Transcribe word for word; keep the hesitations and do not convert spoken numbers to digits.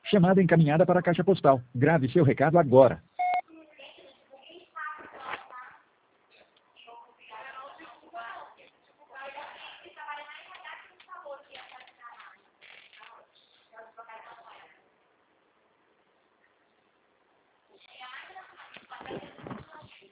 Chamada encaminhada para a caixa postal. Grave seu recado agora.